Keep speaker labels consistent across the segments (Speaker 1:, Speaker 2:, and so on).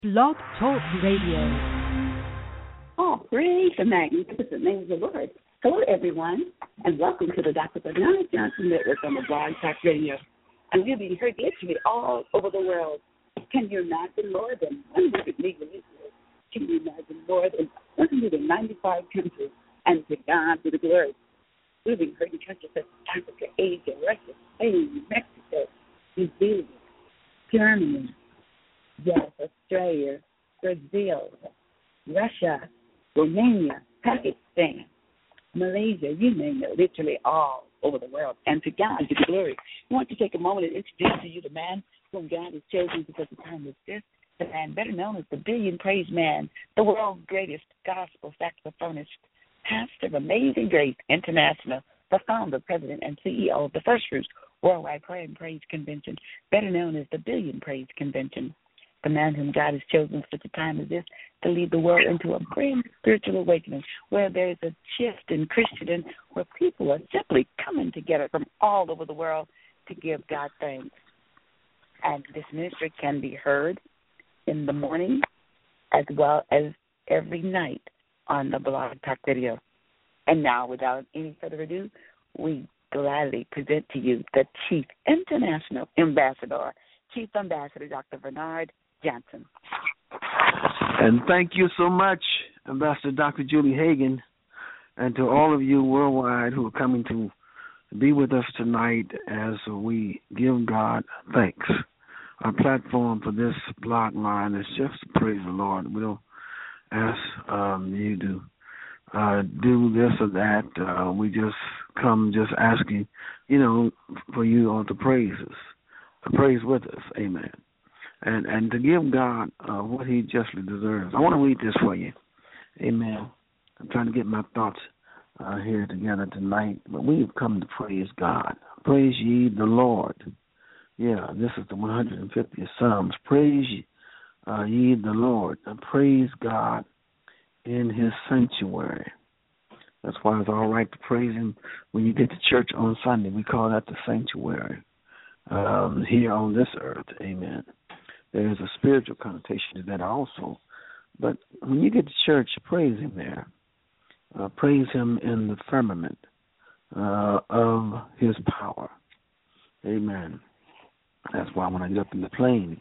Speaker 1: Blog Talk Radio.
Speaker 2: Oh, praise the magnificent name of the Lord. Hello, everyone, and welcome to the Dr. Bernard Johnson Network on the Blog Talk Radio. And we're being heard literally all over the world. Can you imagine more than 100 million listeners? Can you imagine more than 195 countries? And to God be the glory. We're being heard in countries such as Africa, Asia, Russia, Spain, Mexico, New Zealand, Germany, yes, Australia, Brazil, Russia, Romania, Pakistan, Malaysia, you name it, literally all over the world. And to God be the glory. I want to take a moment and introduce to you the man whom God has chosen for such a time as this, the man better known as the Billion Praise Man, the world's greatest gospel saxophonist, pastor of Amazing Grace International, the founder, president, and CEO of the First Fruits Worldwide Prayer and Praise Convention, better known as the Billion Praise Convention. The man whom God has chosen for such a time as this to lead the world into a grand spiritual awakening where there is a shift in Christendom, where people are simply coming together from all over the world to give God thanks. And this ministry can be heard in the morning as well as every night on the Blog Talk Radio. And now, without any further ado, we gladly present to you the Chief International Ambassador, Chief Ambassador Dr. Bernard Johnson.
Speaker 3: And thank you so much, Ambassador Dr. Julie Hagan, and to all of you worldwide who are coming to be with us tonight as we give God thanks. Our platform for this blog line is just to praise the Lord. We don't ask you to do this or that. We just come just asking, for you all to praise us, to praise with us. Amen. And to give God what he justly deserves. I want to read this for you. Amen. I'm trying to get my thoughts here together tonight. But we have come to praise God. Praise ye the Lord. Yeah, this is the 150th Psalms. Praise ye the Lord. And praise God in his sanctuary. That's why it's all right to praise him when you get to church on Sunday. We call that the sanctuary here on this earth. Amen. There's a spiritual connotation to that also. But when you get to church, praise him there. Praise him in the firmament of his power. Amen. That's why when I get up in the plane,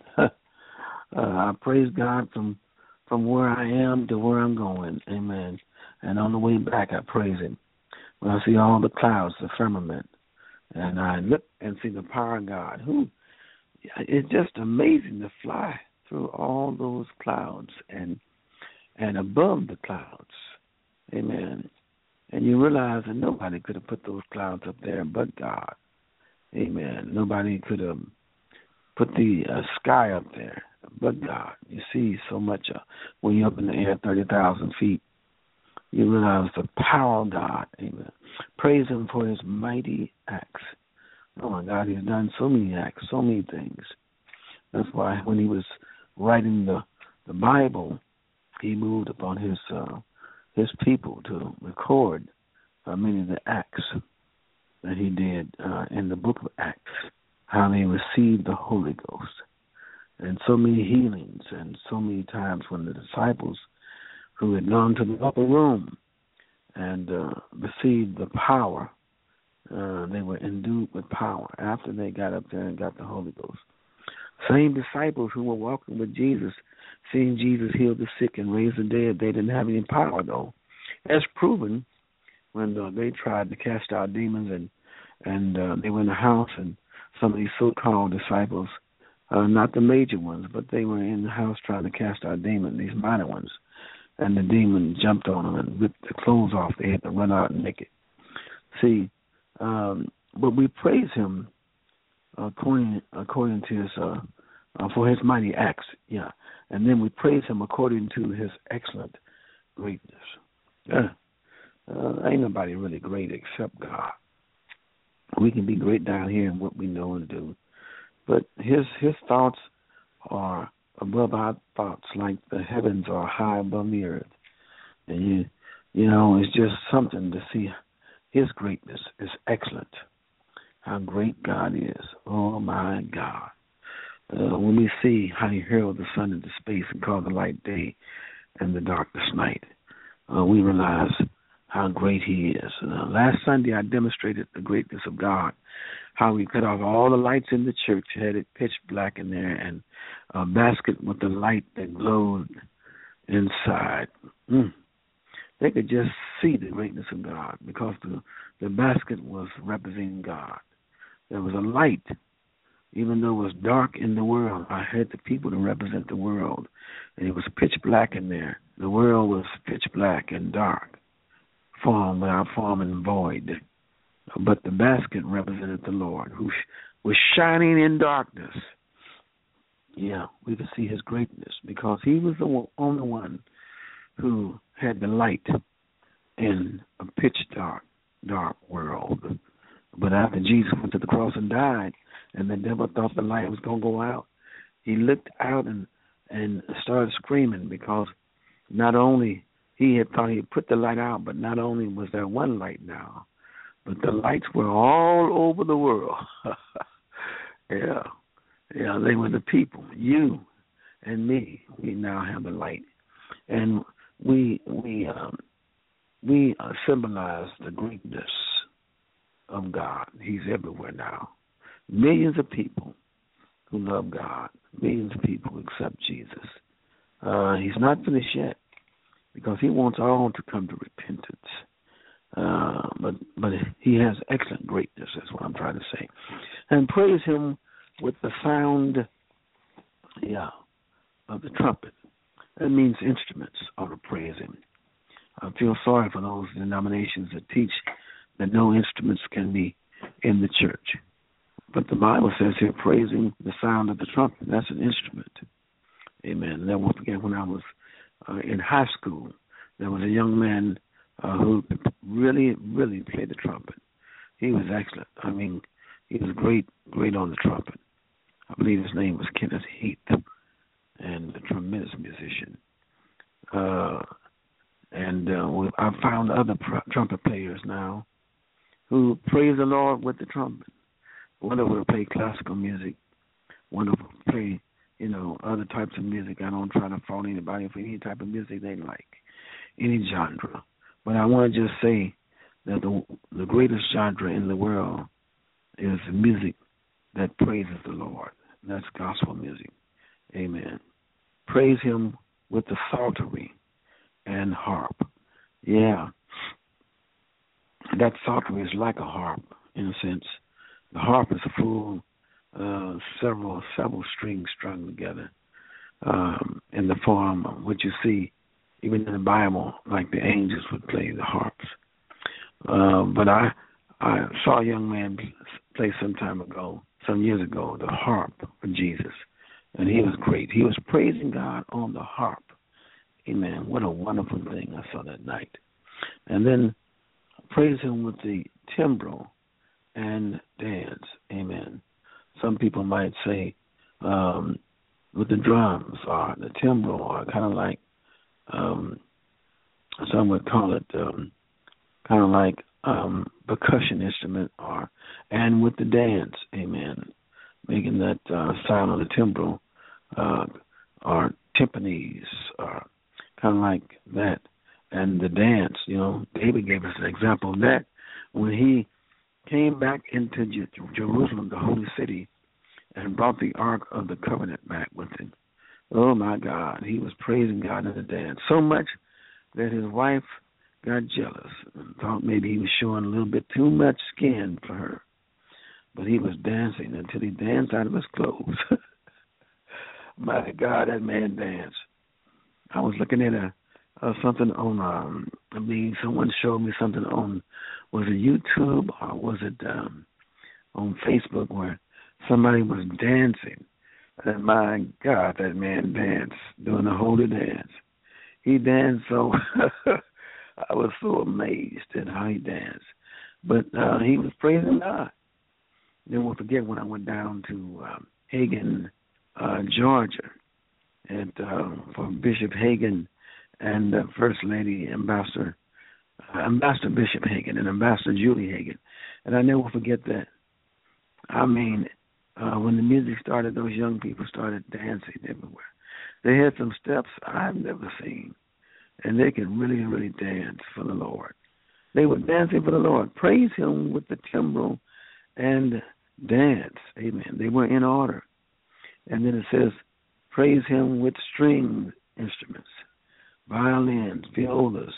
Speaker 3: I praise God from where I am to where I'm going. Amen. And on the way back, I praise him. When I see all the clouds, the firmament, and I look and see the power of God, it's just amazing to fly through all those clouds and above the clouds. Amen. And you realize that nobody could have put those clouds up there but God. Amen. Nobody could have put the sky up there but God. You see so much when you're up in the air 30,000 feet. You realize the power of God. Amen. Praise him for his mighty acts. Oh, my God, he's done so many acts, so many things. That's why when he was writing the Bible, he moved upon his people to record many of the acts that he did in the book of Acts, how they received the Holy Ghost, and so many healings, and so many times when the disciples who had gone to the upper room and received the power, they were endued with power after they got up there and got the Holy Ghost. Same disciples who were walking with Jesus, seeing Jesus heal the sick and raise the dead, they didn't have any power, though. As proven when they tried to cast out demons and they were in the house, and some of these so-called disciples, not the major ones, but they were in the house trying to cast out demons, these minor ones, and the demon jumped on them and ripped the clothes off. They had to run out naked. See, but we praise him according to his for his mighty acts, yeah, and then we praise him according to his excellent greatness. Ain't nobody really great except God. We can be great down here in what we know and do, but his thoughts are above our thoughts, like the heavens are high above the earth, and it's just something to see. His greatness is excellent. How great God is. Oh, my God. when we see how he hurled the sun into space and called the light day and the darkness night, we realize how great he is. Last Sunday, I demonstrated the greatness of God, how he cut off all the lights in the church, had it pitch black in there, and a basket with the light that glowed inside. They could just see the greatness of God because the basket was representing God. There was a light, even though it was dark in the world. I had the people to represent the world, and it was pitch black in there. The world was pitch black and dark, form without form and void. But the basket represented the Lord, who was shining in darkness. Yeah, we could see his greatness because he was the only one who had the light in a pitch dark world. But after Jesus went to the cross and died, and the devil thought the light was going to go out, he looked out and started screaming because not only he had thought he had put the light out, but not only was there one light now, but the lights were all over the world. Yeah, they were the people, you and me. We now have the light, and we symbolize the greatness of God. He's everywhere now. Millions of people who love God. Millions of people who accept Jesus. He's not finished yet because he wants all to come to repentance. But he has excellent greatness, is what I'm trying to say. And praise him with the sound, of the trumpet. That means instruments ought to praise him. I feel sorry for those denominations that teach that no instruments can be in the church. But the Bible says here, praising the sound of the trumpet. That's an instrument. Amen. And I won't forget when I was in high school, there was a young man who really, really played the trumpet. He was excellent. I mean, he was great on the trumpet. I believe his name was Kenneth Heath, and a tremendous musician. I've found other trumpet players now who praise the Lord with the trumpet. One of them will play classical music. One of them will play, other types of music. I don't try to fault anybody for any type of music they like, any genre. But I want to just say that the greatest genre in the world is music that praises the Lord. That's gospel music. Amen. Praise him with the psaltery and harp. Yeah. That psaltery is like a harp in a sense. The harp is a full, several strings strung together in the form of what you see even in the Bible, like the angels would play the harps. But I saw a young man play some years ago, the harp for Jesus, and he was great. He was praising God on the harp. Amen. What a wonderful thing I saw that night. And then praise him with the timbrel and dance. Amen. Some people might say with the drums or the timbrel, or kind of like some would call it kind of like percussion instrument, and with the dance. Amen. Making that sound of the timbrel or timpanis, or kind of like that. And the dance, David gave us an example of that when he came back into Jerusalem, the holy city, and brought the Ark of the Covenant back with him. Oh, my God. He was praising God in the dance so much that his wife got jealous and thought maybe he was showing a little bit too much skin for her. But he was dancing until he danced out of his clothes. My God, that man danced. I was looking at something on, someone showed me something on, was it YouTube or was it on Facebook, where somebody was dancing. And my God, that man danced, doing the holy dance. He danced so, I was so amazed at how he danced. But he was praising God. Then we'll forget when I went down to Hagen, Georgia, and for Bishop Hagen and First Lady Ambassador Bishop Hagen and Ambassador Julie Hagen. And I never forget that. I mean, when the music started, those young people started dancing everywhere. They had some steps I've never seen, and they could really, really dance for the Lord. They were dancing for the Lord. Praise Him with the timbrel and dance. Amen. They were in order. And then it says, praise Him with string instruments, violins, violas.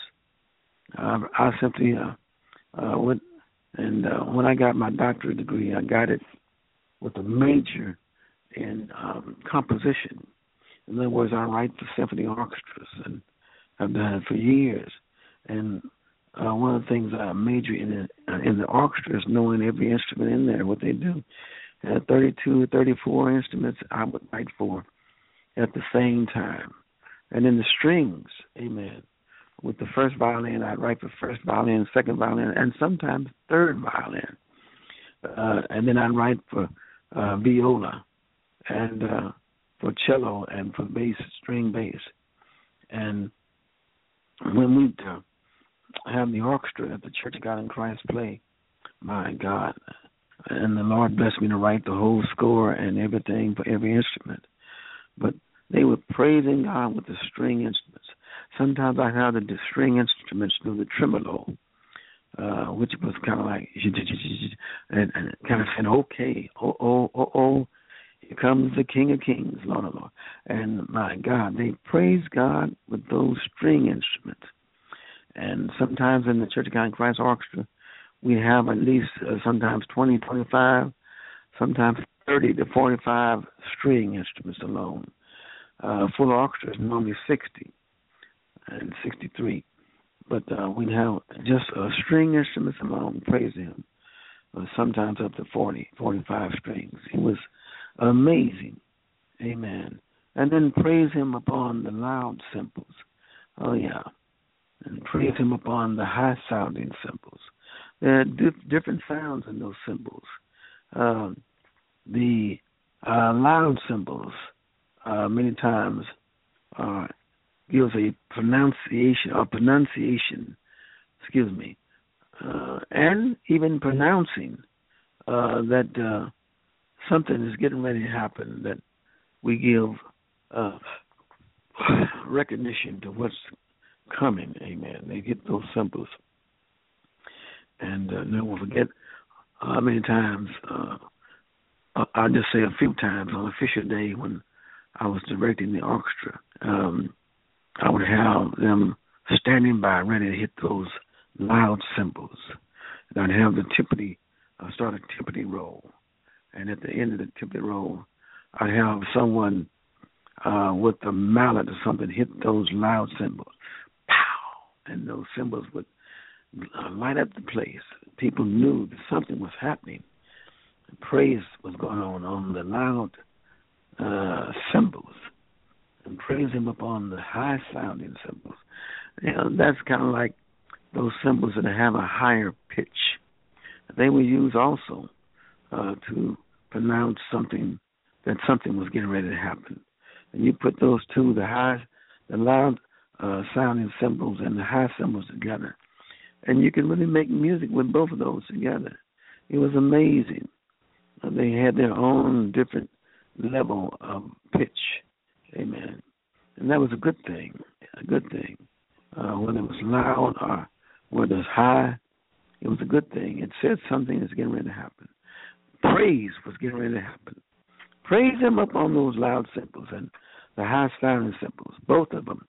Speaker 3: I simply went, and when I got my doctorate degree, I got it with a major in composition. In other words, I write for symphony orchestras, and I've done it for years. And one of the things I major in the orchestra is knowing every instrument in there, what they do. 32, 34 instruments I would write for at the same time. And then the strings, amen. With the first violin, I'd write for first violin, second violin, and sometimes third violin. And then I'd write for viola and for cello and for bass, string bass. And when we'd have the orchestra at the Church of God in Christ play, my God, and the Lord blessed me to write the whole score and everything for every instrument. But they were praising God with the string instruments. Sometimes I had the string instruments do the tremolo, which was kind of like, and kind of saying, okay, oh, here comes the King of Kings, Lord of Lords. And my God, they praise God with those string instruments. And sometimes in the Church of God in Christ Orchestra, we have at least sometimes 20, 25, sometimes 30 to 45 string instruments alone. Full orchestra is normally 60 and 63. But we'd have just string instruments alone, praise Him, sometimes up to 40, 45 strings. It was amazing. Amen. And then praise Him upon the loud cymbals. Oh, yeah. And praise Him upon the high-sounding cymbals. There are different sounds in those cymbals. The loud cymbals many times gives a pronunciation, and even pronouncing that something is getting ready to happen, that we give recognition to what's coming. Amen. They get those cymbals. And never forget how many times, I'll just say a few times on official day when I was directing the orchestra, I would have them standing by ready to hit those loud cymbals. And I'd have the timpani, start a timpani roll. And at the end of the timpani roll, I'd have someone with a mallet or something hit those loud cymbals. Pow! And those cymbals would light up the place. People knew that something was happening. Praise was going on the loud cymbals, and praise Him upon the high-sounding cymbals. You know, that's kind of like those cymbals that have a higher pitch. They were used also to pronounce something, that something was getting ready to happen. And you put those two, the loud sounding cymbals and the high cymbals together, and you can really make music with both of those together. It was amazing. They had their own different level of pitch. Amen. And that was a good thing, whether it was loud or whether it was high, it was a good thing. It said something is getting ready to happen. Praise was getting ready to happen. Praise Him up on those loud cymbals and the high-sounding cymbals, both of them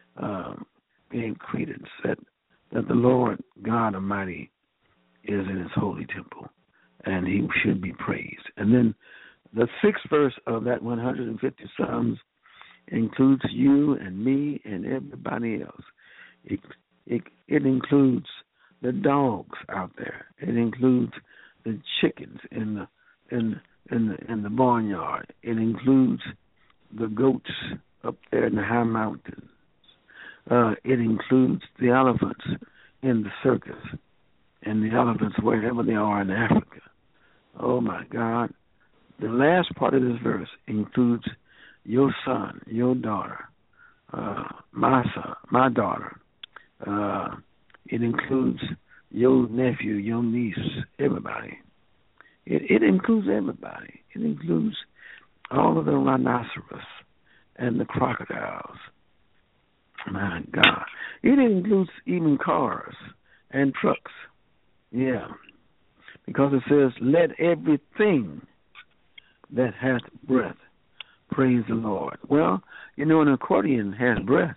Speaker 3: gave credence that the Lord God Almighty is in His holy temple, and He should be praised. And then the sixth verse of that 150 Psalms includes you and me and everybody else. It includes the dogs out there. It includes the chickens in the barnyard. It includes the goats up there in the high mountains. It includes the elephants in the circus and the elephants wherever they are in Africa. Oh, my God. The last part of this verse includes your son, your daughter, my son, my daughter. It includes your nephew, your niece, everybody. It includes everybody. It includes all of the rhinoceros and the crocodiles. My God. It includes even cars and trucks. Yeah. Because it says, let everything that hath breath praise the Lord. Well, you know, an accordion has breath.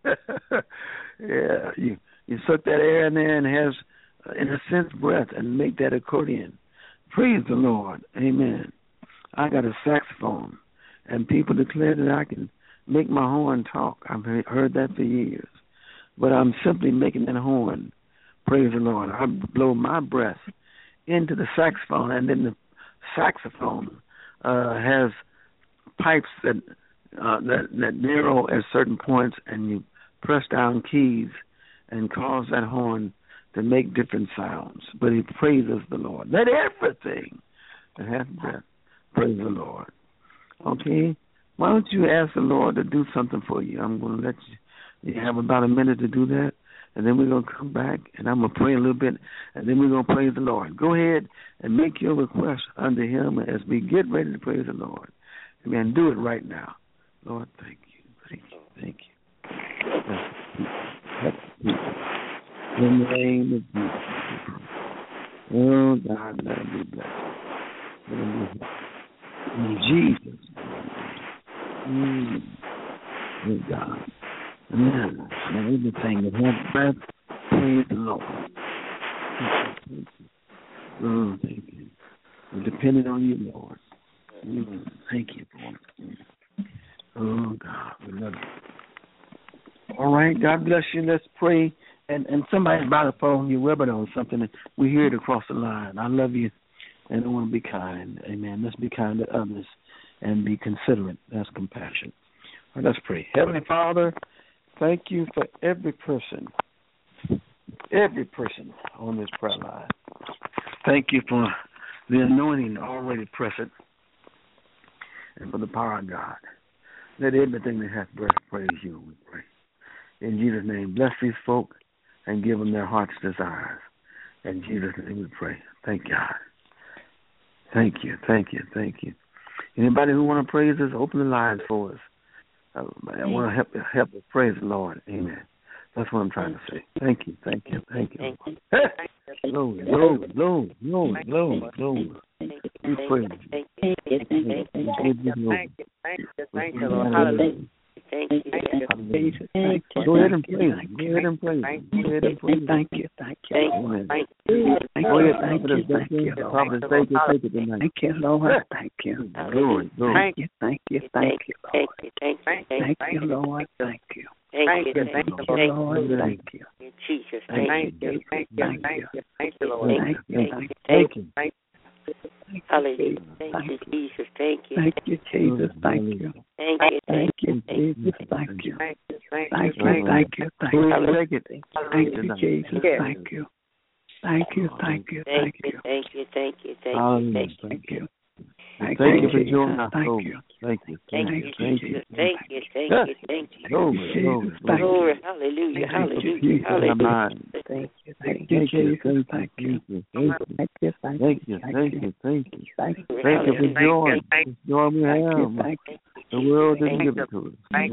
Speaker 3: Yeah. You suck that air in there and it has, in a sense, breath and make that accordion. Praise the Lord. Amen. I got a saxophone, and people declare that I can make my horn talk. I've heard that for years. But I'm simply making that horn. Praise the Lord. I blow my breath into the saxophone, and then the saxophone has pipes that narrow at certain points, and you press down keys and cause that horn to make different sounds. But it praises the Lord. Let everything that hath breath praise the Lord. Okay? Why don't you ask the Lord to do something for you? I'm going to let you have about a minute to do that, and then we're going to come back, and I'm going to pray a little bit, and then we're going to praise the Lord. Go ahead and make your request unto him as we get ready to praise the Lord. Amen. Do it right now. Lord, thank you. Thank you. Thank you. In the name of Jesus. Oh, God, let him be blessed. In Jesus' name. Oh, God. Amen. And everything that has breath, praise the Lord. Thank you. Oh, thank you. We're dependent on you, Lord. Thank you, Lord. Oh, God, we love you. All right, God bless you. Let's pray. And somebody's by the phone, you're rubbing on something, and we hear it across the line. I love you, and I want to be kind. Amen. Let's be kind to others and be considerate. That's compassion. All right, let's pray. Heavenly Father, thank you for every person on this prayer line. Thank you for the anointing already present and for the power of God. Let everything that hath breath praise you, we pray. In Jesus' name, bless these folk and give them their heart's desires. In Jesus' name we pray. Thank God. Thank you, thank you, thank you. Anybody who want to praise us, open the lines for us. I want to help us praise the Lord. Amen. That's what I'm trying to say. Thank you, thank you, thank you. Glory, glory, glory, glory, glory, glory. We praise you.
Speaker 4: Thank you, Lord. Hallelujah. Thank you.
Speaker 3: Go ahead and praise him. Go ahead and praise him. Go ahead and praise him.
Speaker 4: Thank you.
Speaker 3: Go ahead. Go ahead. Thank you. Take it tonight.
Speaker 4: Thank you, Lord. Thank you.
Speaker 3: Glory, glory.
Speaker 4: Thank you. Thank you, Lord. Thank you. Thank you, Lord. Thank you. Jesus. Thank you. Thank you, Lord.
Speaker 3: Thank you.
Speaker 4: Hallelujah. Thank you, Jesus. Thank you. Thank you, Jesus. Thank you. Thank you, Jesus. Thank you. Thank you. Thank you. Thank you. Thank you, Jesus. Thank you. Thank you. Thank you. Thank you. Thank you. Thank you. Thank you.
Speaker 3: Thank you for joining us.
Speaker 4: Thank you.
Speaker 3: Thank you.
Speaker 4: Thank you, Jesus. Thank you. Thank you.
Speaker 3: Glory.
Speaker 4: Hallelujah.
Speaker 3: Hallelujah.
Speaker 4: Thank you. Thank you, Jesus. Thank you.
Speaker 3: Thank you for joy. The joy we have. The world didn't give it to us.
Speaker 4: Thank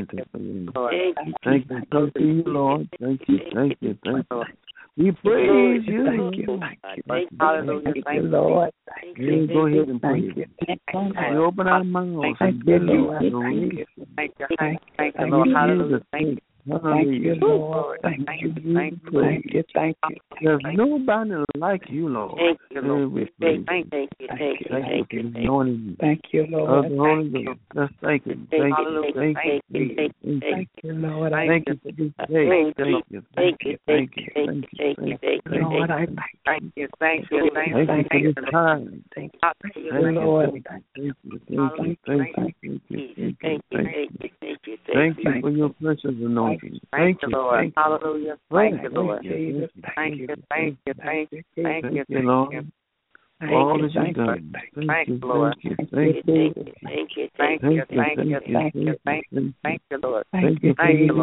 Speaker 3: you, Lord. Thank you. We praise you.
Speaker 4: Thank you.
Speaker 2: Hallelujah.
Speaker 4: Thank you, Lord.
Speaker 3: Go ahead and praise you. We open our mouths.
Speaker 4: Thank you, Lord.
Speaker 2: Thank you, Lord. Hallelujah.
Speaker 4: Thank you, Lord. Thank you.
Speaker 3: There's nobody like you, Lord.
Speaker 4: Thank you, Lord.
Speaker 3: Thank
Speaker 4: you, Lord.
Speaker 3: Of the Holy Ghost. Let's thank you. Thank you.
Speaker 4: Thank you, Lord.
Speaker 3: Thank you for this day. Thank you.
Speaker 4: Lord, I
Speaker 2: Thank you. Thank you.
Speaker 3: Thank you for this time.
Speaker 4: thank you, Lord.
Speaker 3: Thank you for your precious anointing.
Speaker 2: Thank you, Lord. Hallelujah. Thank you, Lord.
Speaker 4: Jesus.
Speaker 2: Thank you, Lord.
Speaker 3: Lord. all that you've done. Thank you, Lord. Thank you, Lord. Thank you,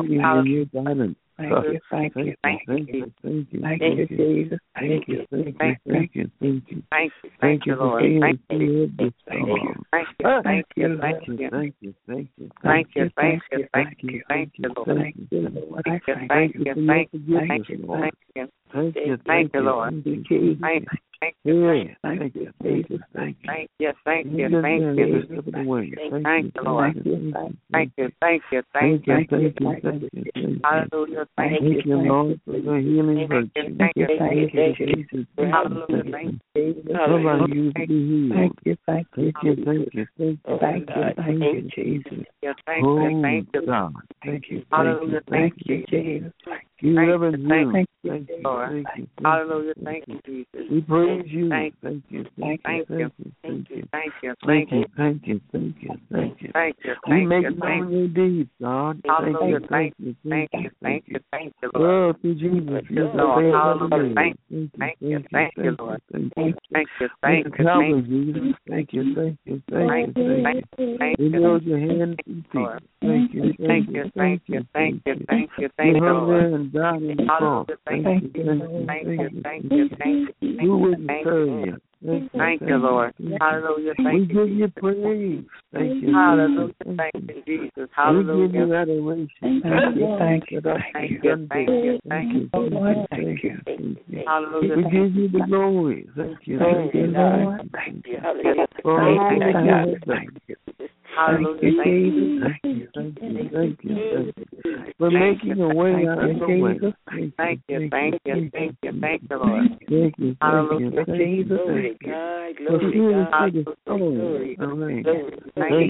Speaker 3: Lord. Thank you, thank you, thank you, thank you, thank you, Jesus. Thank you, thank you, thank you, thank you, thank you, Lord. Thank you, thank you, thank you, thank you, thank you, thank you, thank you, thank you, thank you, thank you, thank you, Lord. Thank you, Lord. Thank you, thank you, thank you, thank you, Lord. Thank you, thank you, Lord. Thank you, Jesus. Thank you, thank you, Jesus. Thank you, thank you, thank you. Thank you, Lord. Thank you, thank you, thank you, thank you. Hallelujah, thank you, Lord, for the healing virtue. Thank you, Jesus. Hallelujah, thank you. Somebody used to be healed. Thank you, thank you, thank you, thank you, Jesus. Oh, God. Thank you, hallelujah, thank you, Jesus. You reverend you. Thank you, Lord. Hallelujah, thank you, Jesus. We praise you. Thank you, thank you, thank you, thank you, thank you, thank you, thank you, thank you, thank you, thank you. We make known your deeds, God. Hallelujah, thank you, thank you, thank you, thank you, Lord. Through Jesus, hallelujah, thank you, thank you, Lord. Thank you, thank you, thank you, thank you, thank you, thank you, thank you. We know your hands and feet. Thank you, thank you, thank you, thank you, thank you, thank you, Lord. God in the cross. Thank you, thank you, thank you, thank you. Who wouldn't serve you? Thank you, Lord. Hallelujah. We give you praise. Thank you. Hallelujah. Thank you, Jesus. Hallelujah. We give you adoration. Thank you. Thank you. Thank you. Thank you. Thank you. Thank you. Hallelujah. We give you the glory. Thank you. Thank you, Lord. Thank you. For all that you have done. Hallelujah. Thank you. Thank you. Thank you. Thank you. For making a way out of the way. Thank you. Thank you. Thank you. Thank you, Lord. Thank you. Hallelujah. Jesus. Thank you. For seeing us through the storm. Thank you. Thank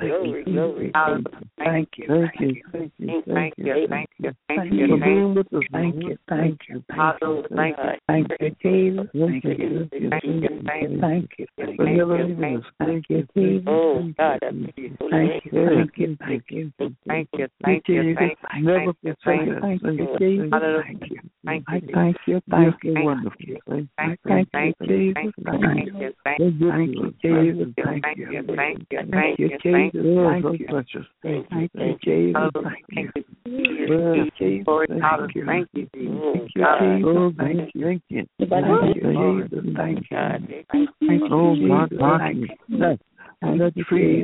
Speaker 3: you. Thank you. Thank you. Thank you. Thank you. Thank you. Thank you. For being with us. Thank you. Thank you. Thank you. Thank you, Jesus. Thank you. Thank you. For never leaving us. Thank you, Jesus. Thank you. Thank you. Thank you. Thank you. Thank you. Thank you. Never forsake us. Thank you. Thank you. Thank you. Thank you. Thank you. Wonderful. Thank you. Thank you. Jesus. Thank you. Thank you. Jesus. Thank you. Thank you. Thank you. Jesus. Thank you. Precious. Thank you. Jesus. Thank you. Thank you. Jesus. Thank you. Thank you. Thank you. Thank you. Thank you. Jesus. Thank you. Oh God, thank you. And let the trees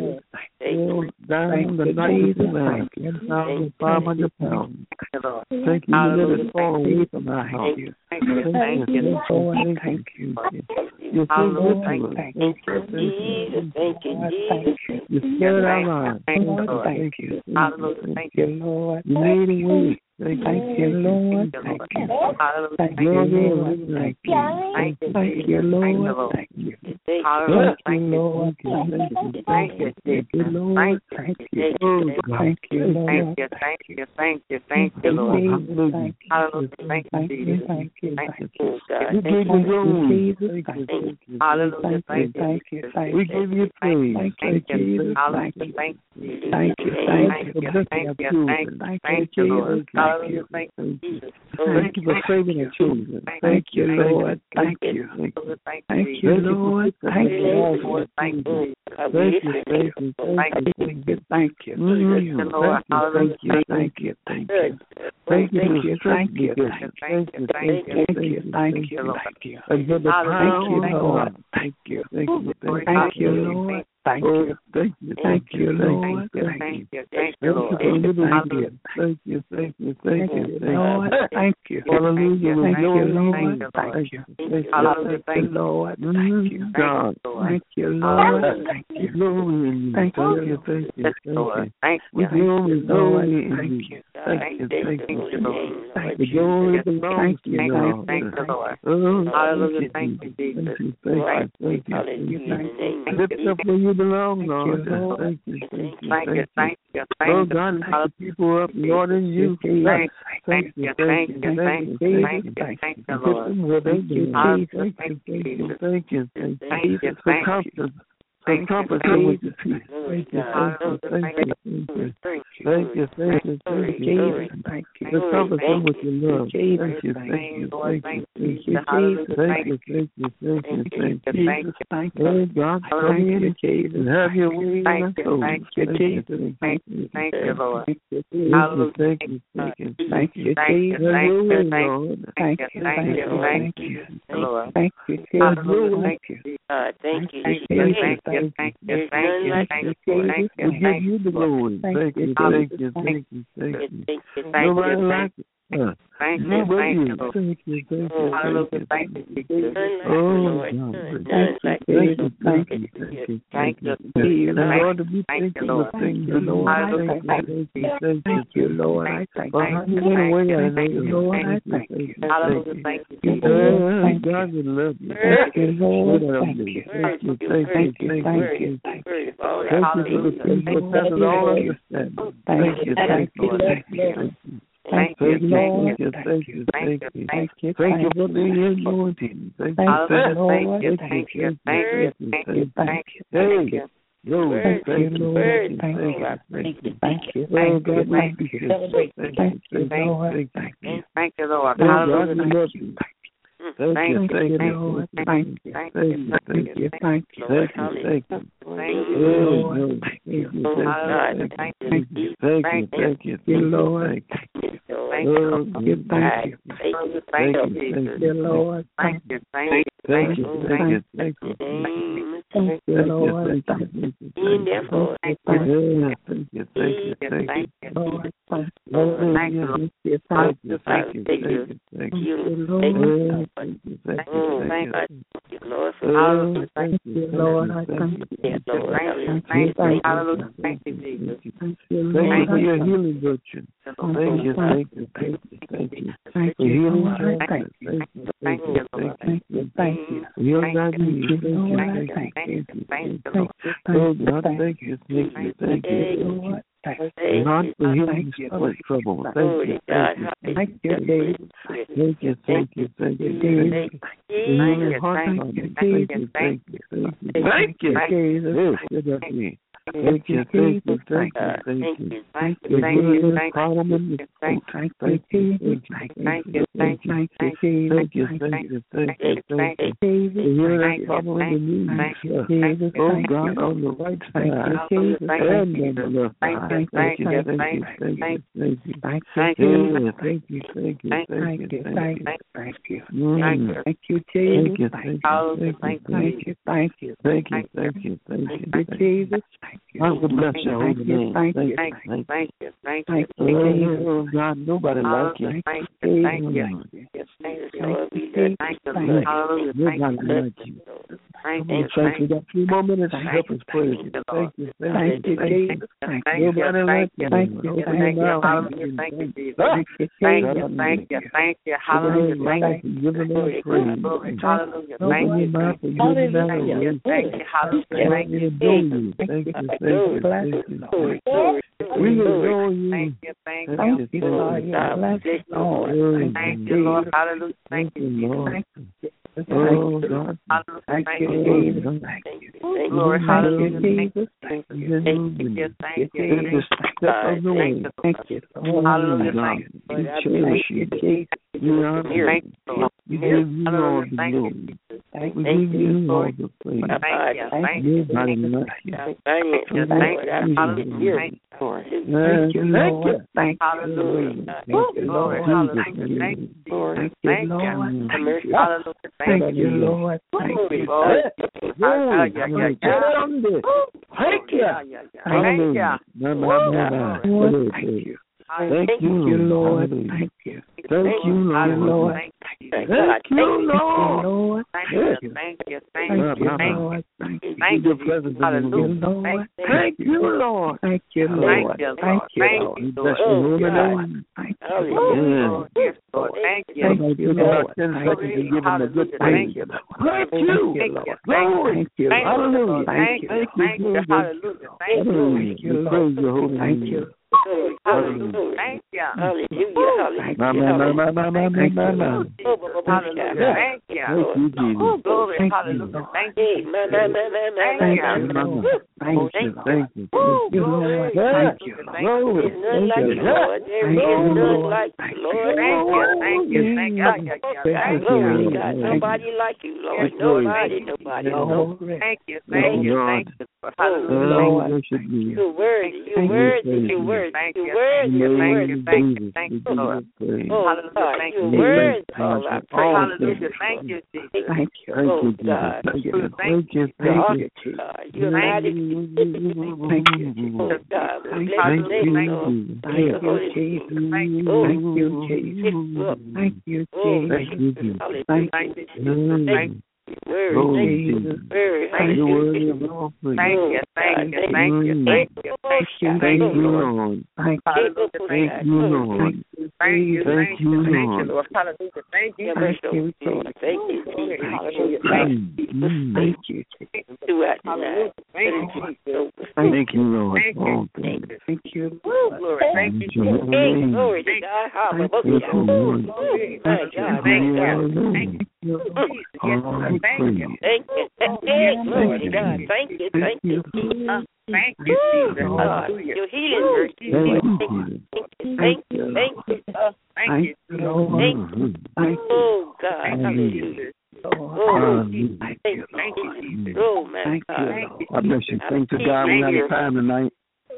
Speaker 3: down the night of the land, 1,500 pounds. Thank you, you let it fall away from our house. Thank you. Thank you. Thank you. You're so good to us. Thank you. Thank you. You spared our lives. Thank you. Thank you, Lord. You made a way. Thank you, Lord. Thank you. Thank you, Lord. Thank you. Thank you, Lord. Thank you. Thank you, Lord. Thank you. Thank you, Lord. Thank you. Thank you, Lord. Thank you. Thank you. Thank you, Lord. Thank you. Thank you. Thank you. We give you glory. Hallelujah. Thank you. We give you praise. Thank you. Thank you. Thank you. Thank you. Thank you. Thank you, Lord. Hallelujah. Thank you, Jesus. Thank you for saving our children. Thank you, Lord. Thank you. Thank you, Lord. Thank you. Thank you. Thank you. Thank you. Thank you. Thank you. Thank you. Thank you. Thank you. Thank you. Thank you. Thank you. Thank you. Thank you. Thank you. Thank you. Thank you. Thank you, Lord. Thank you. Thank you. Thank you, Lord. Thank you. Thank you. Thank you, Lord. Thank you. Thank you, Lord. Thank you. Thank you. Thank you. Thank you, Lord. Thank you. Hallelujah. Thank you, Lord. Thank you. Hallelujah. Thank you, Lord. Thank you, God. Thank you, Lord. Thank you. Thank you. Thank you. Thank you. We glory. Thank you. Thank you. Thank you. Thank you. Glory belongs to you, Lord. Thank you, Lord. Hallelujah. Thank you, Jesus. Thank you. Thank you. Lift up where you belong, Lord. Thank you. Thank you. Thank you. Oh God, lift the people up more than you. Thank you. Thank you. Thank you. Thank you. Thank you, Lord. Thank you. Thank you. Thank you. Thank you. For comfort. Encompass them with your peace. Thank you. Encompass them with your love. Thank you. Lord God, come in and have your way in our souls. Thank you, Lord. Thank you. Have your way, Lord. Thank you, Lord. Thank you. Have your way.
Speaker 4: Thank you.
Speaker 3: We give you the glory. Thank you. Nobody like it. Nobody is. Thank you. Oh, thank you. Lord, to be thinking of things, Lord. Thank you, Lord. I thank you. How you went away, I know you, Lord. I thank you. God, we love you. Thank you, Lord. Thank you. Thank you for the things that passes all understanding. Thank you. Thank you, Lord. Thank you for the anointing. Thank you, Lord. Thank you. Lord, thank you, Lord. Thank you. Lord God, thank you. Thank you, Lord. Thank you, Lord. Thank you, Lord. Thank you. Thank you for your healing virtue. Thank you. For healing. Thank you. You're God. Thank you. Oh God, thank you. Not for healing trouble. Thank you. Thank you. Thank you. Oh God, on the right side and on the left side. Thank you. God will bless your holy name. Thank you. Oh God, nobody like you. Nobody like you. I'm going to try to get 3 more minutes to help us praise you. Thank you. Nobody like you. Thank you. Hallelujah. Giving us praise. We adore you. Thank you, Lord. Thank you, Lord. Hallelujah. Thank you, Lord. Oh, God. Thank you, Jesus. Lord, hallelujah. Jesus. Thank you. Thank you. Step of the way. Thank you. Hallelujah. We cherish you. We honor you. We give you all the glory. We give you all the praise. Nobody like you. Thank you, Lord. Thank you, Lord. Thank you, Lord. Thank you. Thank you, Lord. Thank you. Thank you, Lord. Thank you, Lord. Thank you. Thank you, Lord. Thank you. Thank you, Lord. Thank you, Lord. Thank you, Lord. Thank you, Lord. Thank you, Lord. Thank you, Lord. Thank you. Hallelujah. Thank you, Lord. Thank you. Hallelujah. Thank you. Hallelujah. Thank you. Hallelujah. Thank you.
Speaker 2: God. Oh, glory. Hallelujah. Thank you.
Speaker 4: Thank you. Thank you. Thank you. Lord. Thank you. Glory.
Speaker 5: None like you, Lord. There is none like you, Lord.
Speaker 2: Thank you. Thank you.
Speaker 5: Glory to God. Nobody like you, Lord. Nobody.
Speaker 2: Thank you. Thank you. Thank you.
Speaker 5: Hallelujah. You're worthy. You're worthy. You're worthy. You're worthy. You're worthy.
Speaker 2: Thank you, Lord.
Speaker 5: Oh, God. You're worthy. All our praise.
Speaker 2: Hallelujah. Thank you, Jesus.
Speaker 4: Thank you.
Speaker 5: Oh, God.
Speaker 4: Thank you.
Speaker 2: Thank you.
Speaker 5: You're mighty.
Speaker 4: Thank you.
Speaker 5: Oh, God. We bless
Speaker 4: Thank
Speaker 5: your name,
Speaker 4: you.
Speaker 5: Lord.
Speaker 4: Thank you, Jesus. Thank you, Jesus. Thank you, Jesus. Thank you.
Speaker 5: Word,
Speaker 4: Jesus.
Speaker 5: word,
Speaker 2: Thank you. Thank you. Thank you. Thank you. Thank you.
Speaker 4: Thank you, Lord. Thank you.
Speaker 5: Thank you,
Speaker 4: Lord.
Speaker 2: Thank you.
Speaker 4: Thank you,
Speaker 2: Lord. Hallelujah. Thank you.
Speaker 5: Thank you, thank you,
Speaker 2: Hallelujah.
Speaker 4: Thank you.
Speaker 5: do it.
Speaker 2: Hallelujah. Thank you.
Speaker 4: Thank you, Lord.
Speaker 2: Thank you.
Speaker 4: Thank you.
Speaker 2: Glory. Thank you.
Speaker 5: Glory to God. Hallelujah. My God.
Speaker 2: Thank you.
Speaker 5: Thank you. Glory to God. Thank you. Thank you.
Speaker 2: Thank you, Jesus. Hallelujah.
Speaker 5: Your healing mercy. Thank you. Thank you.
Speaker 2: Thank you.
Speaker 5: Oh, God. Hallelujah. Oh,
Speaker 4: Thank you.
Speaker 2: Thank you, Jesus.
Speaker 5: oh, man.
Speaker 4: Thank you. I bless you. Thank you, God. We have time tonight.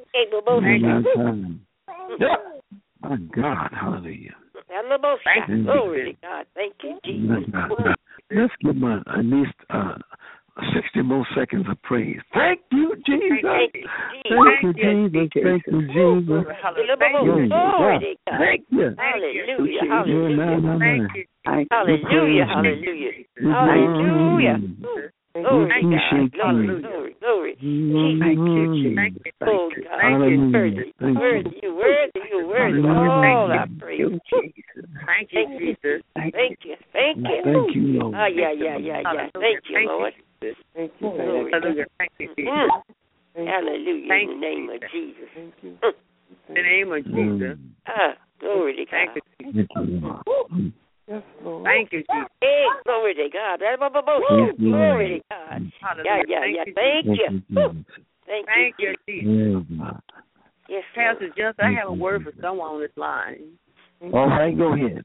Speaker 4: My God. Hallelujah.
Speaker 5: Glory to God. Thank you, Jesus.
Speaker 4: Let's give my at least 60 more seconds of praise. Thank you, Jesus.
Speaker 5: Thank you,
Speaker 4: Thank you, Jesus. Thank you, Jesus.
Speaker 5: Glory to God.
Speaker 4: Thank you.
Speaker 5: Hallelujah. Hallelujah.
Speaker 2: Thank you.
Speaker 5: Hallelujah. Hallelujah. Hallelujah. Glory to God. Glory, glory.
Speaker 4: Thank you, Jesus.
Speaker 5: Oh, God. You're worthy. You're worthy. All I praise.
Speaker 2: Thank you, Jesus.
Speaker 5: Thank you. Thank you.
Speaker 4: Thank you, Lord.
Speaker 5: Yeah. Thank you, Lord.
Speaker 2: Hallelujah. Thank you, Jesus.
Speaker 5: Hallelujah. In the name of Jesus.
Speaker 2: In the name of Jesus.
Speaker 5: Glory to God.
Speaker 2: Thank you, Jesus. Thank you, Jesus.
Speaker 5: Hey, glory to God. Glory to God. Yeah. Thank you.
Speaker 2: Thank you, Jesus. Yes, Pastor Just, I have a word for someone on this line.
Speaker 4: All right, go ahead.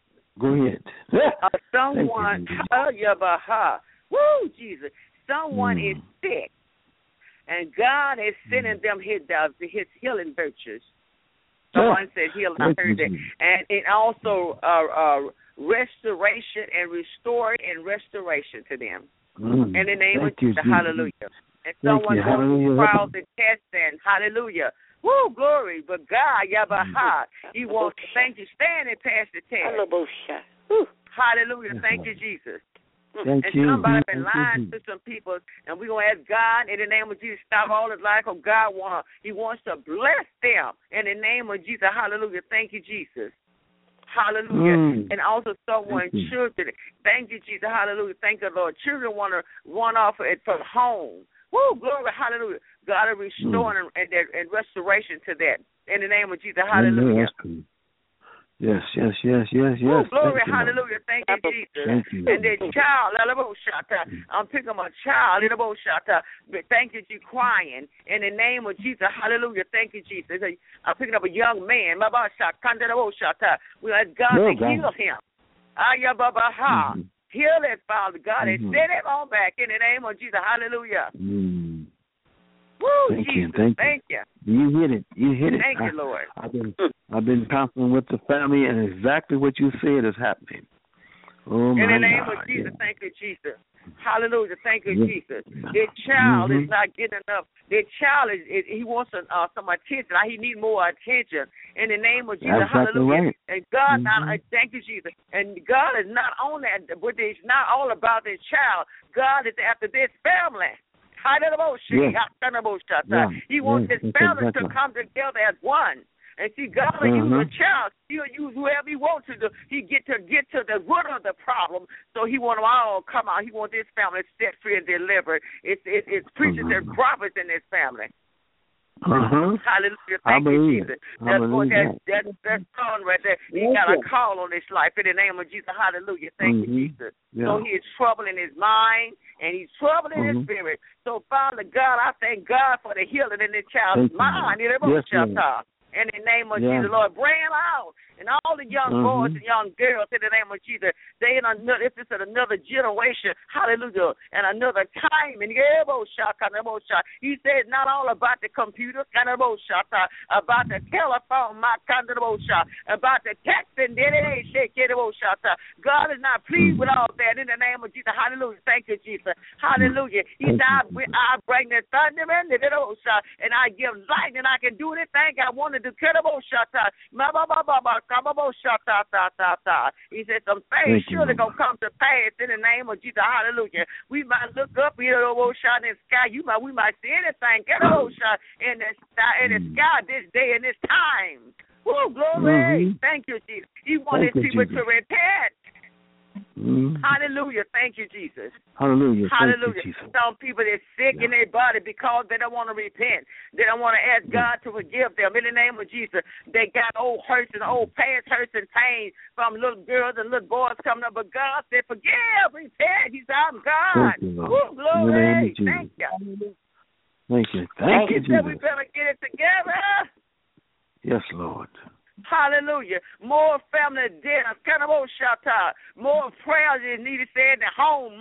Speaker 2: Someone, Jesus. Someone is sick, and God is sending them his healing virtues. Someone said healing, I heard that. And it also restoration and restoration to them. In the name of Jesus, hallelujah. And someone going through trials and tests, and hallelujah. Woo, glory. But God, Yabaha, He wants to thank you. Stand and pass the test. Hallelujah. Thank you, Jesus.
Speaker 4: Thank you.
Speaker 2: Somebody been lying to some people, and we're going to ask God in the name of Jesus, stop all his life, because God He wants to bless them in the name of Jesus. Hallelujah. Thank you, Jesus. Hallelujah. And also someone, children. Thank you, Jesus. Hallelujah. Thank you, Lord. Children want to run off it from home. Woo, glory, hallelujah. God is restoring and restoration to that. In the name of Jesus, hallelujah.
Speaker 4: Yes.
Speaker 2: Woo, glory, hallelujah. Thank you, Jesus.
Speaker 4: Thank you.
Speaker 2: And the child, I'm picking up a child, but thank you, you crying. In the name of Jesus, hallelujah. Thank you, Jesus. I'm picking up a young man. We ask God to heal him. Heal that, Father God, and send it on back in the name of Jesus. Hallelujah. Woo,
Speaker 4: Thank
Speaker 2: Jesus.
Speaker 4: you.
Speaker 2: Thank you.
Speaker 4: You hit it.
Speaker 2: Thank you, Lord.
Speaker 4: I've been counseling with the family, and exactly what you said is happening. Oh, my God.
Speaker 2: In the name of Jesus, thank you, Jesus. Hallelujah. Thank you, Jesus. Their child is not getting enough. Their child he wants some attention. He needs more attention. In the name of Jesus, hallelujah. Right. And God, thank you, Jesus. And God is not on that, but it's not all about this child. God is after this family. He wants his family to come together as one. And see, God will use a child. He'll use whoever He wants to do. He get to the root of the problem. So He want them all come out. He wants His family set free and delivered. It's preachers and prophets in this family. Hallelujah. Thank you, Jesus. That's son right there. He got a call on his life in the name of Jesus. Hallelujah. Thank you, Jesus. Yeah. So he is troubling his mind and he's troubling his spirit. So, Father God, I thank God for the healing in this child's mind. In the name of Jesus, Lord, bring him out. And all the young boys and young girls, in the name of Jesus, they in another, this is another generation, hallelujah, and another time. And he said, not all about the computer, about the telephone, about the texting. God is not pleased with all that in the name of Jesus. Hallelujah. Thank you, Jesus. Hallelujah. He said, I bring the thunder and I give light, and I can do anything I want to do. He said some things surely gonna come to pass in the name of Jesus. Hallelujah. We might look up in the sky. We might see anything in the sky this day and this time. Woo, glory. Thank you, Jesus. He wanted people to repent. Hallelujah. Thank you, Jesus.
Speaker 3: Hallelujah.
Speaker 2: Hallelujah.
Speaker 3: You, Jesus.
Speaker 2: Some people are sick in their body because they don't want to repent. They don't want to ask God to forgive them. In the name of Jesus, they got old hurts and old past hurts and pain from little girls and little boys coming up. But God said, forgive, repent. He said, I'm God.
Speaker 3: Thank you, Lord.
Speaker 2: Woo, glory. Thank you.
Speaker 3: Thank you. Thank you, Jesus.
Speaker 2: We better get it together.
Speaker 3: Yes, Lord.
Speaker 2: Hallelujah. More family dinners. More prayers is needed said in the home.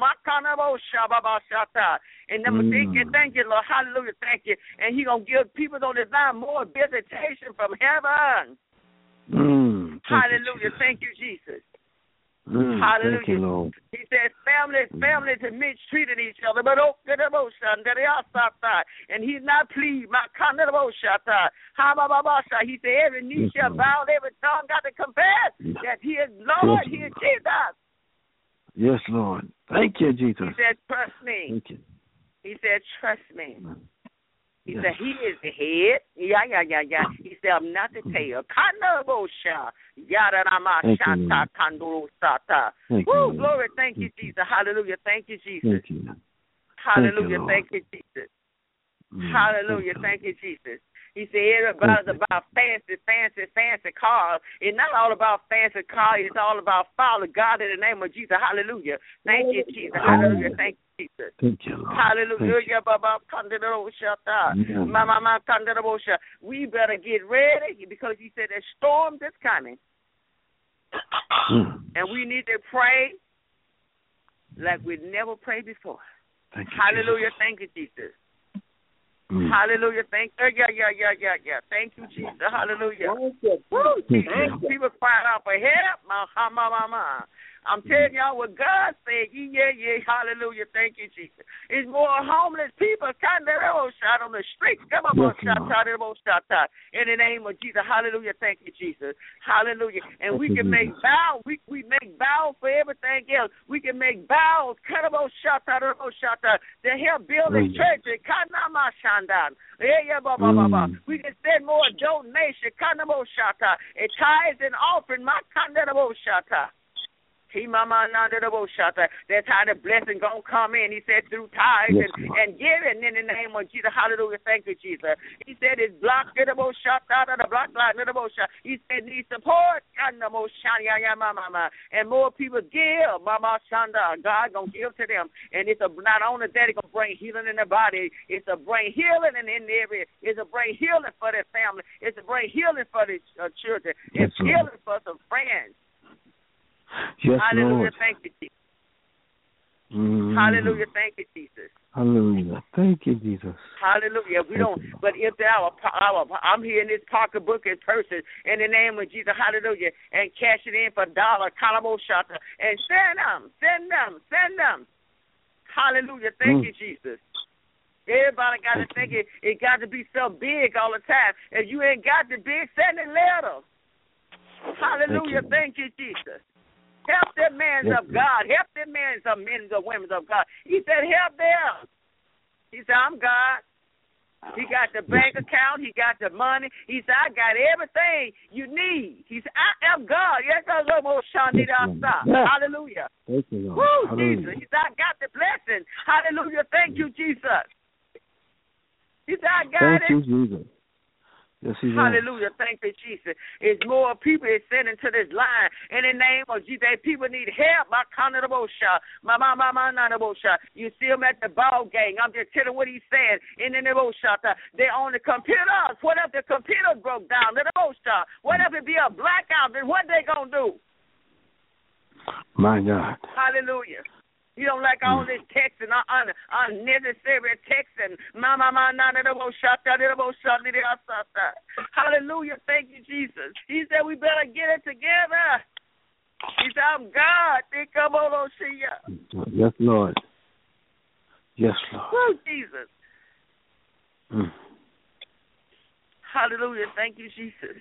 Speaker 2: And number thank you, Lord. Hallelujah. Thank you. And He's going to give people on this line more visitation from heaven. Hallelujah. Thank you, Jesus. Hallelujah.
Speaker 3: Thank you, Lord.
Speaker 2: He said, families to mistreating each other, but and He's not pleased. He said, every knee shall bow, every tongue got to confess that He is Lord, He is Jesus.
Speaker 3: Yes, Lord. Thank you, Jesus.
Speaker 2: He said, trust me.
Speaker 3: Thank you.
Speaker 2: He said, trust me. He said, He is the head. He said, I'm not the tail. Woo, glory. Thank you, Jesus. Hallelujah. Thank you, Jesus. Hallelujah. Thank you, Jesus. Hallelujah. Thank you, Jesus. He said everybody's about fancy cars. It's not all about fancy cars. It's all about follow God in the name of Jesus. Hallelujah. Thank you, Jesus. Hallelujah. Thank you, Jesus.
Speaker 3: Thank you, Lord.
Speaker 2: Hallelujah. We better get ready because He said a storm is coming. And we need to pray like we never prayed before.
Speaker 3: Thank you,
Speaker 2: hallelujah.
Speaker 3: Jesus.
Speaker 2: Thank you, Jesus. Hallelujah. Thank you. Yeah. Thank you, Jesus. Hallelujah. Woo, Jesus. People crying out for help. I'm telling y'all what God said. Yeah. Hallelujah. Thank you, Jesus. It's more homeless people kind of shot on the streets. Come on, in the name of Jesus. Hallelujah. Thank you, Jesus. Hallelujah. And we can make vows. We make vows for everything else. We can make vows. To help build a church. We can send more donations. A tithes and offering. That's how the blessing gonna come in. He said through tithes and giving in the name of Jesus. Hallelujah. Thank you, Jesus. He said it's blocked the shot out of the block line. He said need support and more people give. Mama Shanda, God gonna give to them. And it's not only that, it's gonna bring healing in the body. It's a bring healing in the area. It's a bring healing for their family. It's a bring healing for the children. It's healing for some friends.
Speaker 3: Yes,
Speaker 2: hallelujah,
Speaker 3: Lord.
Speaker 2: Thank you, Jesus. Hallelujah, thank you, Jesus.
Speaker 3: Hallelujah, thank you, Jesus.
Speaker 2: Hallelujah. We don't, but if I'm here in this pocketbook in person in the name of Jesus, hallelujah, and cash it in for $1, and send them. Hallelujah, thank you, Jesus. Everybody got to think it got to be so big all the time. If you ain't got the big, send it letters. Hallelujah, thank you, Jesus. Help them men of God. Help them men and women of God. He said, help them. He said, I'm God. He got the bank account. He got the money. He said, I got everything you need. He said, I am God. Hallelujah.
Speaker 3: Thank you, Lord.
Speaker 2: Woo, Jesus. He said, I got the blessing. Hallelujah. Thank you, Jesus.
Speaker 5: You said, I got it.
Speaker 3: Thank you, Jesus. Yes,
Speaker 5: hallelujah. Thank you, Jesus. It's more people is sent into this line. In the name of Jesus, people need help. You see them at the ball game. I'm just telling what he's saying. In the they on the computers. What if the computer broke down? What if it be a blackout? Then what they going to do?
Speaker 3: My God.
Speaker 5: Hallelujah. You don't like all this text and unnecessary text and hallelujah. Thank you, Jesus. He said we better get it together. He said, I'm God.
Speaker 3: Yes, Lord. Yes, Lord.
Speaker 5: Oh, Jesus. Hallelujah. Thank you, Jesus.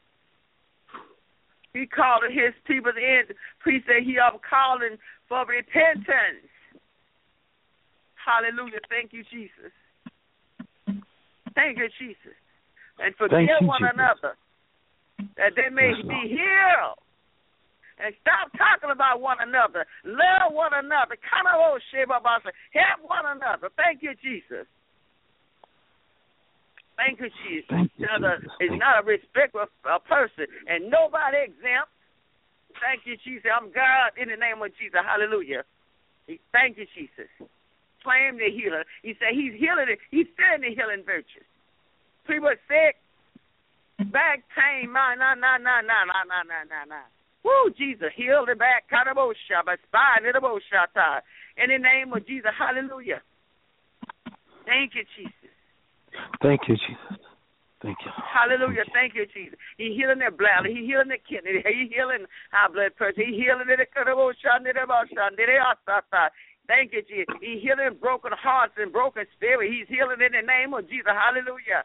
Speaker 5: He called his people in. He said he am calling for repentance. Hallelujah. Thank you, Jesus. Thank you, Jesus. And forgive one another that they may be healed. And stop talking about one another. Love one another. Help one another. Thank you, Jesus. Thank you, Jesus. It's not a respectful person, and nobody exempt. Thank you, Jesus. I'm God in the name of Jesus. Hallelujah. Thank you, Jesus. Claim the healer. He said he's healing it. He's sending the healing virtues. People are sick, back pain. Woo, Jesus, heal the back. Spine. In the name of Jesus. Hallelujah. Thank you, Jesus.
Speaker 3: Thank you, Jesus. Thank you.
Speaker 5: Hallelujah. Thank you, Jesus. He healing their bladder. He healing their kidney. He healing high blood pressure. He healing it. Thank you, Jesus. He healing broken hearts and broken spirit. He's healing in the name of Jesus. Hallelujah.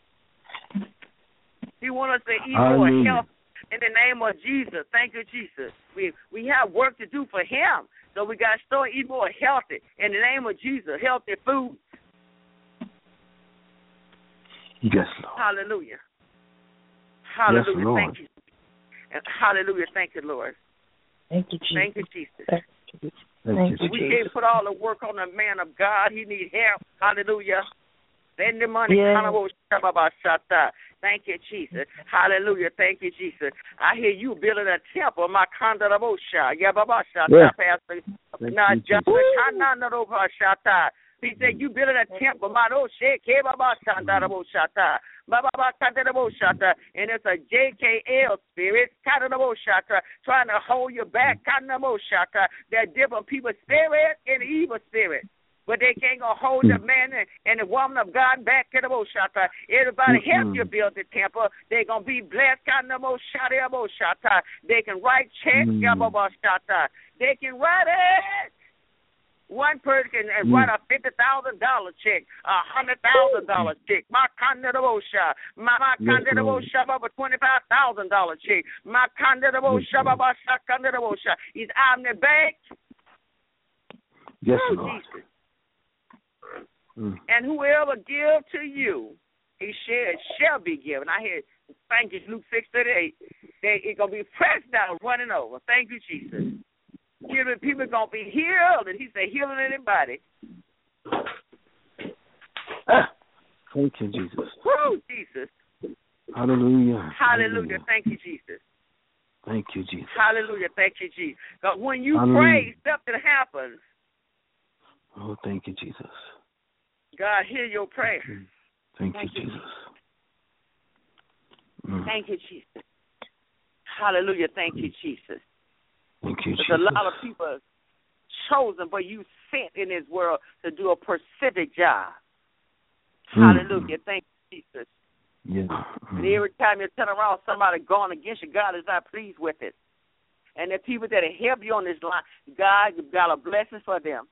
Speaker 5: He wants us to eat more health in the name of Jesus. Thank you, Jesus. We have work to do for him. So we got to start eating more healthy in the name of Jesus. Healthy food.
Speaker 3: Yes, Lord.
Speaker 5: Hallelujah. Hallelujah.
Speaker 3: Yes, Lord.
Speaker 5: Thank you. Hallelujah. Thank you, Lord.
Speaker 4: Thank you, Jesus.
Speaker 5: Thank you, Jesus.
Speaker 4: Thank you,
Speaker 5: We can't put all the work on the man of God. He needs help. Hallelujah. Send the money. Thank you, Jesus. Hallelujah. Thank you, Jesus. I hear you building a temple. My He said, you building a temple. And it's a JKL spirit trying to hold you back. There are different people's spirit and evil spirit. But they can't go hold the man and the woman of God back to the Moshata. Everybody help you build the temple. They're going to be blessed. They can write checks. They can write it. One person can write a $50,000 check, $100,000 check. My Kandidabosha, my Kandidabosha, over $25,000 check. My Kandidabosha, Kandidabosha. He's out in the bank.
Speaker 3: Yes, Lord.
Speaker 5: And whoever give to you, he shall be given. I hear, thank you, Luke 6:38. It's going to be pressed down, running over. Thank you, Jesus. People are going to be healed, and he said, healing anybody.
Speaker 3: Thank you, Jesus.
Speaker 5: Woo, Jesus.
Speaker 3: Hallelujah.
Speaker 5: Hallelujah. Thank you, Jesus.
Speaker 3: Thank you, Jesus.
Speaker 5: Hallelujah. Thank you, Jesus. Because when you pray, something happens.
Speaker 3: Oh, thank you, Jesus.
Speaker 5: God, hear your prayer.
Speaker 3: Thank you, Jesus.
Speaker 5: Thank you, Jesus. Hallelujah. Thank you, Jesus.
Speaker 3: Thank you, Jesus.
Speaker 5: There's a lot of people chosen, but you sent in this world to do a specific job. Hallelujah. Thank you, Jesus.
Speaker 3: Yeah.
Speaker 5: And every time you turn around, somebody going against you, God is not pleased with it. And the people that help you on this line, God, you've got a blessing for them.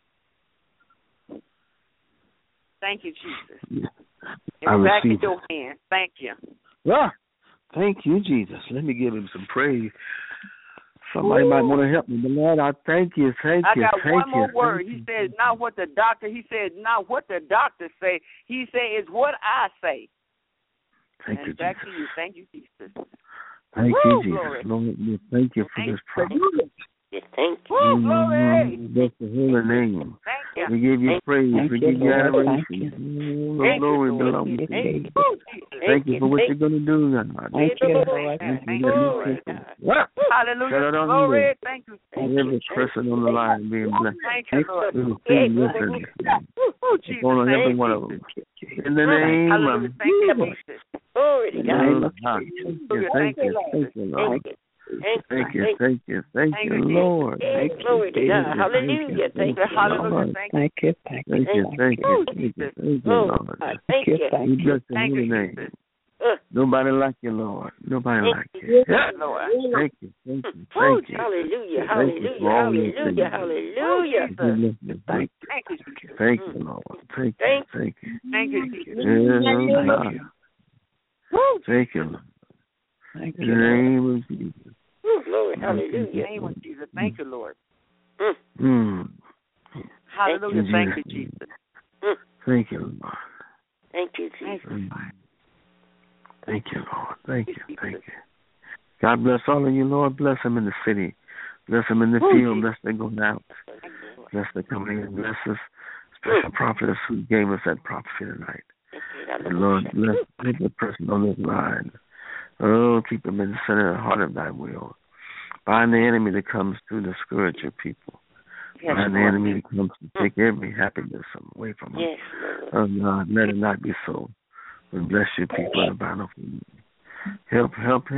Speaker 5: Thank you, Jesus.
Speaker 3: Yeah.
Speaker 5: It's back in your hand. Thank you.
Speaker 3: Yeah. Thank you, Jesus. Let me give him some praise. Somebody might want to help me, but Lord, I thank you.
Speaker 5: I got one more word. He says, not what the doctor. He said, not what the doctor say. He said, it's what I say.
Speaker 3: Thank you,
Speaker 5: back
Speaker 3: Jesus.
Speaker 5: to you. Thank you, Jesus.
Speaker 3: Thank you, Jesus. Lord, thank you for this promise.
Speaker 5: Yes, thank you. Glory.
Speaker 3: Bless the holy name.
Speaker 5: Thank
Speaker 3: We give you praise. We give you adoration. The glory belongs to you. Thank you for what you're going to do, God.
Speaker 4: Thank you, Lord.
Speaker 5: Hallelujah. Glory. Thank you.
Speaker 3: Every person on the line being blessed.
Speaker 5: Thank you, Lord.
Speaker 3: On every one of them. In the name of Jesus.
Speaker 5: Glory to God.
Speaker 3: Thank you, Lord. Thank you, Lord.
Speaker 5: Glory to God. Hallelujah. Thank you, hallelujah. Thank you,
Speaker 3: Lord.
Speaker 5: Thank you.
Speaker 3: We bless your holy name. Nobody like you, Lord. Nobody like you.
Speaker 5: Lord.
Speaker 3: Thank you.
Speaker 5: Hallelujah. Hallelujah.
Speaker 3: Thank you, Lord. Thank you.
Speaker 5: Thank you.
Speaker 3: Thank you, Lord. In the name of Jesus.
Speaker 5: Glory, hallelujah. In the name of Jesus. Thank you, Lord. Hallelujah. Thank you, Jesus.
Speaker 3: Thank you, Lord.
Speaker 5: Thank you, Jesus.
Speaker 3: Thank you, Lord. Thank you. God bless all of you, Lord. Bless them in the city. Bless them in the field. Bless them going out. Bless them coming in. Bless us, special prophetess who gave us that prophecy tonight. And Lord, bless every person on this line. Oh, keep them in the center of the heart of thy will. Bind the enemy that comes to discourage your people. Bind the enemy that comes to take every happiness away from us. Oh, God, let it not be so. We bless your people in the battle for you. Help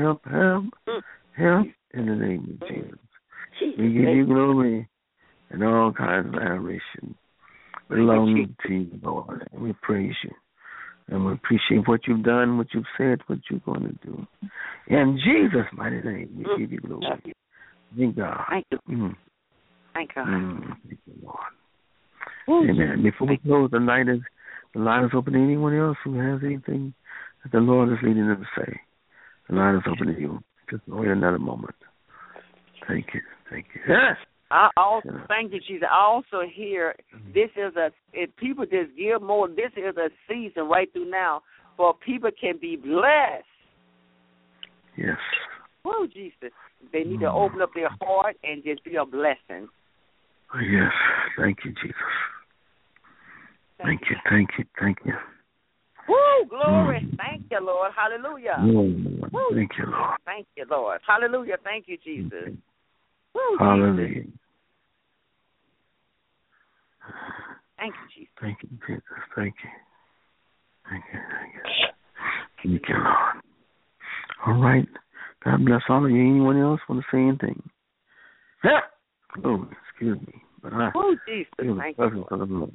Speaker 3: in the name of Jesus. We give you glory and all kinds of adoration belong to you, Lord. And we praise you. And we appreciate what you've done, what you've said, what you're going to do. In Jesus' mighty name, we give you glory. Thank God.
Speaker 5: Thank you. Thank God.
Speaker 3: Thank you, Lord. Amen. Before we close, the line is open to anyone else who has anything that the Lord is leading them to say. The line is open to you. Just wait another moment. Thank you.
Speaker 5: Yes. I also thank you, Jesus. I also hear if people just give more, this is a season right through now for people can be blessed.
Speaker 3: Yes.
Speaker 5: Oh, Jesus. They need to open up their heart and just be a blessing.
Speaker 3: Yes. Thank you, Jesus. Thank you.
Speaker 5: Woo, glory. Thank you, Lord. Hallelujah.
Speaker 3: Thank you, Lord.
Speaker 5: Thank you, Lord. Hallelujah. Thank you, Jesus. Woo,
Speaker 3: hallelujah.
Speaker 5: Jesus. Thank you, Jesus.
Speaker 3: Thank you, Jesus. Thank you. Thank you, Lord. All right. God bless all of you. Anyone else want to say anything? Oh, excuse me. But I
Speaker 5: Jesus.
Speaker 3: feel the presence of the Lord.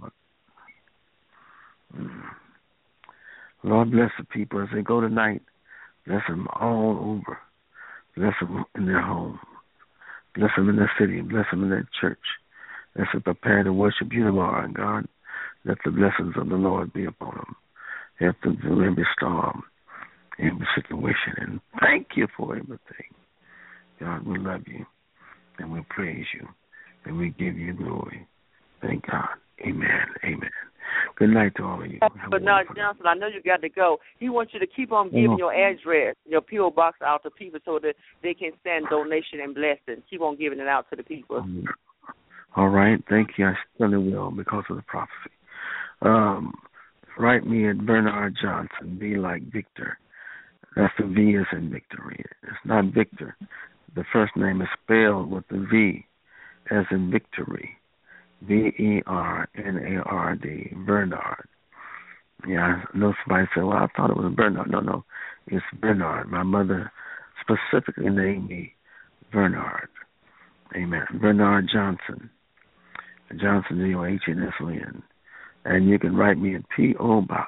Speaker 3: Lord, bless the people as they go tonight. Bless them all over. Bless them in their home. Bless them in their city. Bless them in their church. As they prepare to worship you, Lord God, let the blessings of the Lord be upon them. Help them through every storm, every situation. And thank you for everything. God, we love you, and we praise you, and we give you glory. Thank God. Amen. Good night to all of you.
Speaker 5: But now, Johnson, I know you got to go. He wants you to keep on giving your address, your P.O. box out to people so that they can send donation and blessings. Keep on giving it out to the people.
Speaker 3: All right. Thank you. I certainly will because of the prophecy. Write me at Bernard Johnson, B like Victor. That's the V as in victory. It's not Victor. The first name is spelled with the V as in victory. Bernard, Bernard. Yeah, I know somebody said, well, I thought it was Bernard. No, it's Bernard. My mother specifically named me Bernard. Amen. Bernard Johnson. Johnson, Johnsson. And you can write me at P.O. Box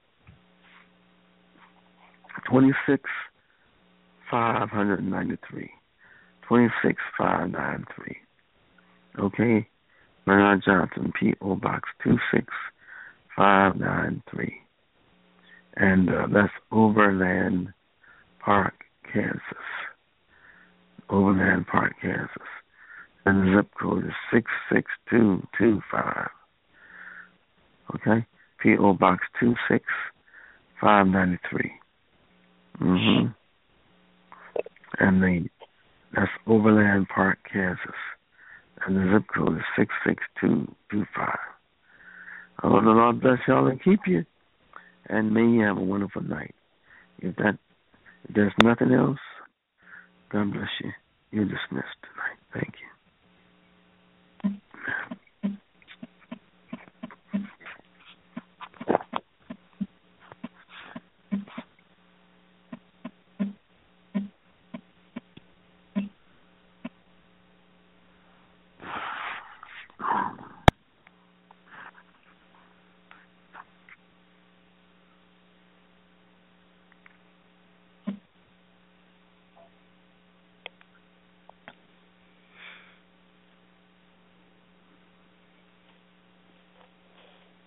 Speaker 3: 26593. 26593. Okay? Bernard Johnson, P.O. Box 26593. And that's Overland Park, Kansas. Overland Park, Kansas. And the zip code is 66225. Okay? P.O. Box 26593. And that's Overland Park, Kansas. And the zip code is 66225.
Speaker 4: Oh, the Lord bless y'all and keep you. And may you have a wonderful night. If there's nothing else, God bless you. You're dismissed tonight. Thank you.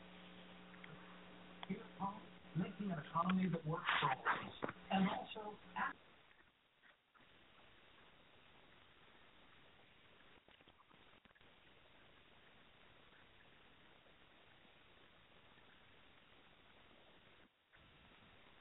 Speaker 6: Making an economy that works for all of us, and also